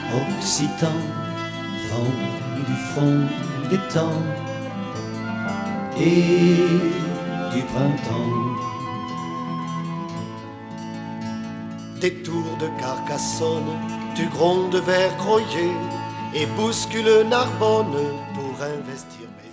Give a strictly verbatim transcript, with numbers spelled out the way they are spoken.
Occitan, vent du fond des temps et du printemps. Détour de Carcassonne, tu grondes vers Croyer et bouscule Narbonne pour investir mes